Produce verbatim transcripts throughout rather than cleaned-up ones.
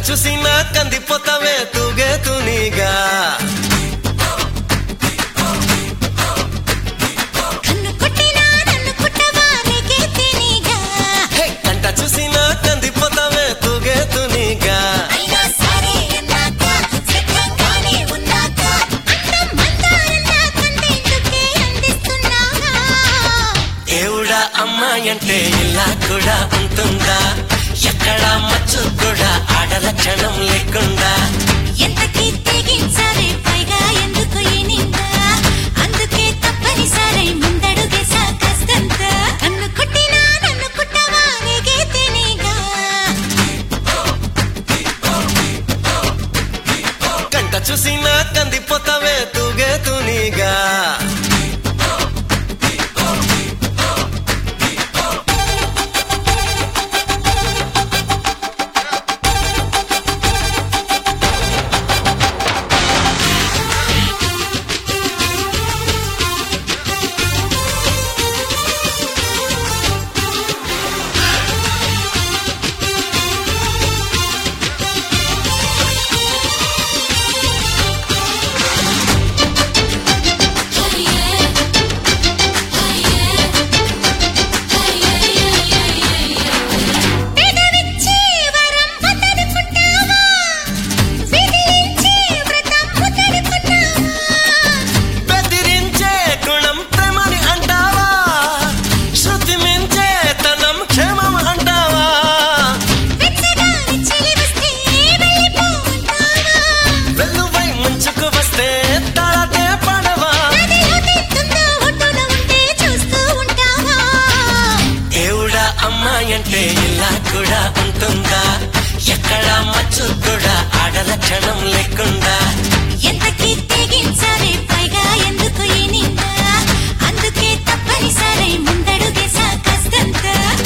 చూసినా కందిపోతావే తూగే తునిగా కంట చూసినా కందిపోతావే తూగే తునిగా దేవుడా అమ్మాయంటే ఇలా కూడా ఉంటుందా ఎక్కడ మచ్చు కూడా ఆడల క్షణం లేకుండా ఎంతకీ తెగించాలి పైగా ఎందుకు ఈ నింద అందుకే తప్పనిసరి ముందడుగేసా కష్టంత నన్ను కుట్టినా నన్ను కుట్టవా నీకే తినిగా కంట చూసినా కందిపోతావే తూగే తునిగా అంటే ఇలా కూడా ఉంటుందా ఎక్కడ మచ్చు కూడా ఆడల క్షణం లేకుండా ఎంతకీ తెగించాలి పైగా ఎందుకు ఈ నింద అందుకే తప్పనిసరి ముందడుగేసా కష్టంత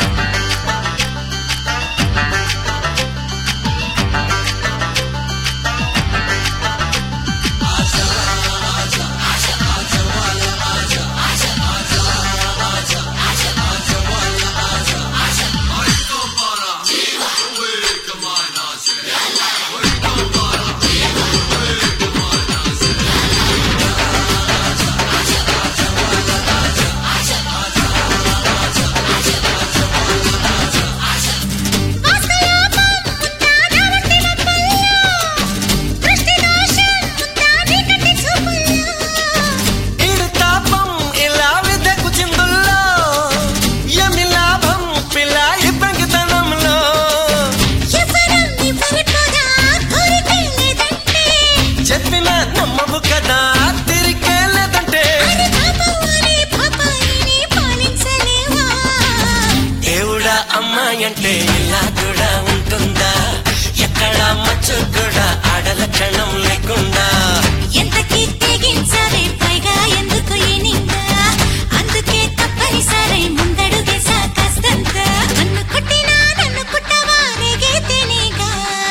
అంటే ఇలా కూడా ఉంటుందా ఎక్కడ మచ్చు కూడా ఆడల క్షణం లేకుండా ఎంతకీ తెగించాలి పైగా ఎందుకు ఈ నింద అందుకే తప్పనిసరి ముందడుగేసా కష్టంత నన్ను కుట్టినా నన్ను కుట్టవా నీకే తినిగా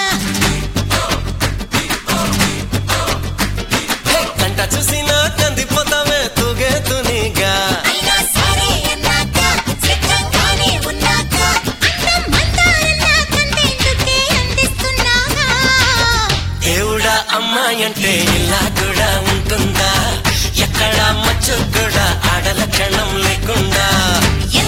కంట చూసినా కందిపోతావే తూగే తునిగా అమ్మాయంటే ఇలా కూడా ఉంటుందా ఎక్కడ మచ్చు కూడా ఆడల క్షణం లేకుండా